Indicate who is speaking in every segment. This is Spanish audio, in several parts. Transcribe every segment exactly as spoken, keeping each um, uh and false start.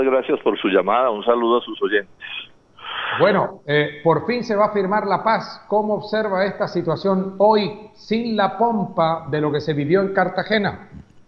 Speaker 1: Gracias por su llamada, un saludo a sus oyentes.
Speaker 2: Bueno, eh, por fin se va a firmar la paz. ¿Cómo observa esta situación hoy sin la pompa de lo que se vivió en Cartagena?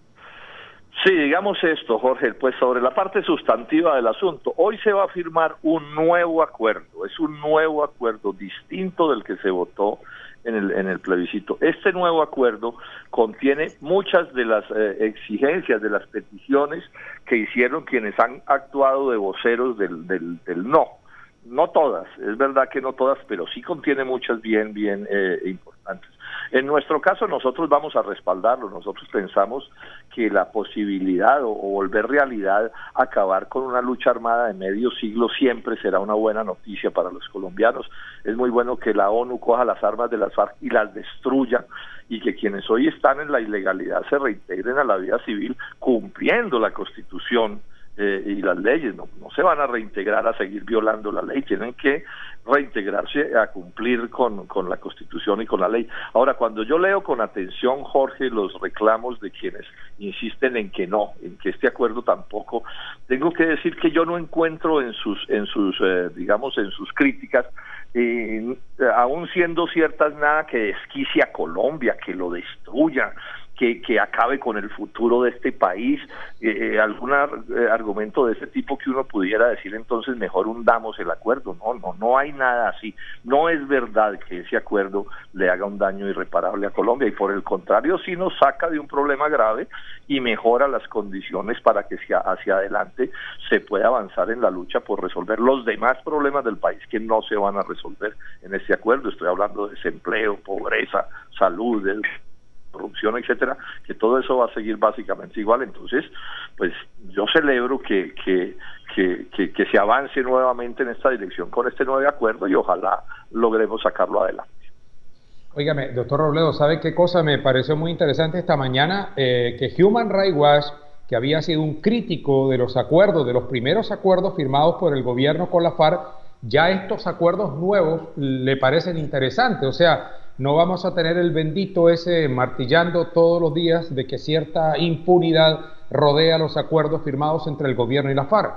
Speaker 1: Sí, digamos esto, Jorge, pues sobre la parte sustantiva del asunto, hoy se va a firmar un nuevo acuerdo, es un nuevo acuerdo distinto del que se votó en el, en el plebiscito. Este nuevo acuerdo contiene muchas de las eh, exigencias, de las peticiones que hicieron quienes han actuado de voceros del, del, del no. No todas, es verdad que no todas, pero sí contiene muchas bien, bien eh, importantes. En nuestro caso nosotros vamos a respaldarlo, nosotros pensamos que la posibilidad o, o volver realidad acabar con una lucha armada de medio siglo siempre será una buena noticia para los colombianos. Es muy bueno que la ONU coja las armas de las FARC y las destruya, y que quienes hoy están en la ilegalidad se reintegren a la vida civil cumpliendo la Constitución Eh, y las leyes. No, no se van a reintegrar a seguir violando la ley, tienen que reintegrarse a cumplir con, con la Constitución y con la ley. Ahora, cuando yo leo con atención, Jorge, los reclamos de quienes insisten en que no, en que este acuerdo tampoco, tengo que decir que yo no encuentro en sus, en sus eh, digamos, en sus críticas, eh, aún siendo ciertas, nada que desquicie a Colombia, que lo destruya, Que, que acabe con el futuro de este país, eh, algún ar, eh, argumento de ese tipo que uno pudiera decir entonces mejor hundamos el acuerdo. No, no, no hay nada así. No es verdad que ese acuerdo le haga un daño irreparable a Colombia, y por el contrario sí nos saca de un problema grave y mejora las condiciones para que hacia, hacia adelante se pueda avanzar en la lucha por resolver los demás problemas del país que no se van a resolver en este acuerdo. Estoy hablando de desempleo, pobreza, salud, de corrupción, etcétera, que todo eso va a seguir básicamente igual. Entonces, pues yo celebro que, que, que, que, que se avance nuevamente en esta dirección con este nuevo acuerdo y ojalá logremos sacarlo adelante.
Speaker 2: Óigame, doctor Robledo, ¿sabe qué cosa me pareció muy interesante esta mañana? Eh, que Human Rights Watch, que había sido un crítico de los acuerdos, de los primeros acuerdos firmados por el gobierno con la FARC, ya estos acuerdos nuevos le parecen interesantes. O sea, no vamos a tener el bendito ese martillando todos los días de que cierta impunidad rodea los acuerdos firmados entre el gobierno y la FARC.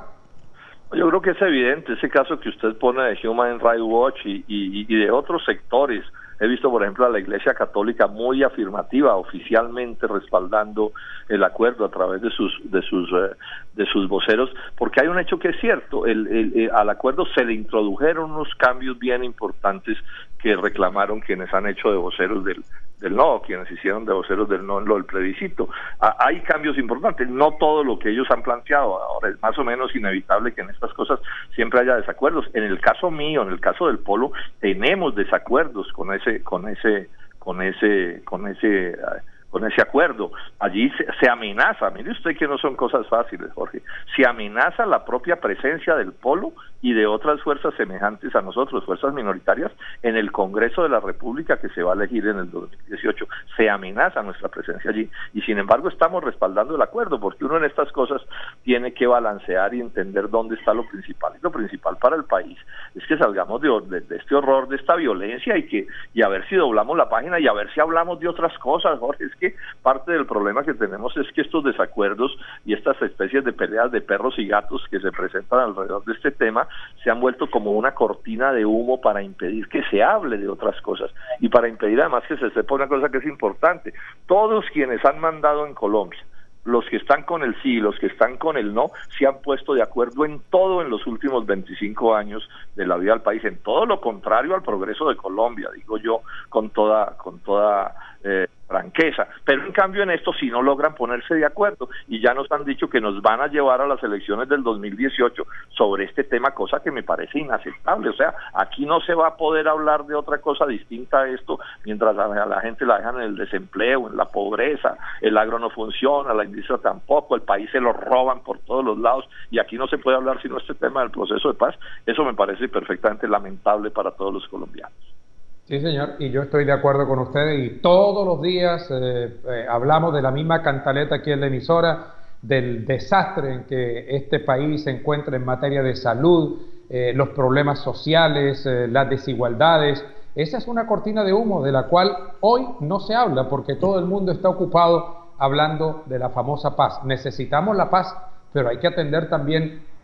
Speaker 1: Yo creo que es evidente ese caso que usted pone de Human Rights Watch y, y, y de otros sectores. He visto, por ejemplo, a la Iglesia Católica muy afirmativa, oficialmente respaldando el acuerdo a través de sus de sus eh, de sus voceros, porque hay un hecho que es cierto, el, el, el, al acuerdo se le introdujeron unos cambios bien importantes que reclamaron quienes han hecho de voceros del del no, quienes hicieron de voceros del no en lo del plebiscito. Ah, hay cambios importantes, no todo lo que ellos han planteado. Ahora es más o menos inevitable que en estas cosas siempre haya desacuerdos. En el caso mío, en el caso del Polo, tenemos desacuerdos con ese, con ese, con ese, con ese, con ese acuerdo. Allí se, se amenaza, mire usted que no son cosas fáciles, Jorge, se amenaza la propia presencia del Polo y de otras fuerzas semejantes a nosotros, fuerzas minoritarias, en el Congreso de la República que se va a elegir en el dos mil dieciocho. Se amenaza nuestra presencia allí, y sin embargo estamos respaldando el acuerdo, porque uno en estas cosas tiene que balancear y entender dónde está lo principal. Y lo principal para el país es que salgamos de, de, de este horror, de esta violencia, y que y a ver si doblamos la página y a ver si hablamos de otras cosas, Jorge. Es que parte del problema que tenemos es que estos desacuerdos y estas especies de peleas de perros y gatos que se presentan alrededor de este tema se han vuelto como una cortina de humo para impedir que se hable de otras cosas, y para impedir además que se sepa una cosa que es importante: todos quienes han mandado en Colombia, los que están con el sí, los que están con el no, se han puesto de acuerdo en todo en los últimos veinticinco años de la vida del país, en todo lo contrario al progreso de Colombia, digo yo con toda con toda eh, franqueza. Pero en cambio en esto sí no logran ponerse de acuerdo, y ya nos han dicho que nos van a llevar a las elecciones del dos mil dieciocho sobre este tema, cosa que me parece inaceptable. O sea, aquí no se va a poder hablar de otra cosa distinta a esto mientras a la gente la dejan en el desempleo, en la pobreza, el agro no funciona, la industria tampoco, el país se lo roban por todos los lados, y aquí no se puede hablar sino este tema del proceso de paz. Eso me parece perfectamente lamentable para todos los colombianos.
Speaker 2: Sí, señor, y yo estoy de acuerdo con ustedes, y todos los días eh, eh, hablamos de la misma cantaleta aquí en la emisora, del desastre en que este país se encuentra en materia de salud, eh, los problemas sociales, eh, las desigualdades. Esa es una cortina de humo de la cual hoy no se habla, porque todo el mundo está ocupado hablando de la famosa paz. Necesitamos la paz, pero hay que atender también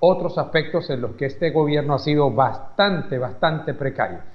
Speaker 2: otros aspectos en los que este gobierno ha sido bastante, bastante precario.